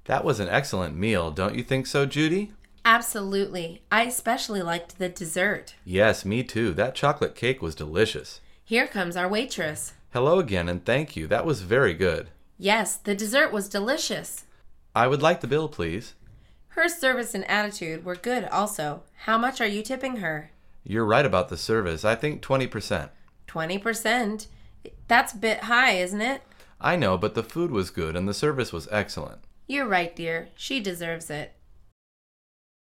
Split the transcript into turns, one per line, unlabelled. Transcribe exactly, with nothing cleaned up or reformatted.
That was an excellent meal, don't you think so, Judy?
Absolutely. I especially liked the dessert.
Yes, me too. That chocolate cake was delicious.
Here comes our waitress.
Hello again, and thank you. That was very good.
Yes, the dessert was delicious.
I would like the bill, please.
Her service and attitude were good also. How much are you tipping her?
You're right about the service. I think twenty percent.
twenty percent? That's a bit high, isn't it?
I know, but the food was good and the service was excellent.
You're right, dear. She deserves it.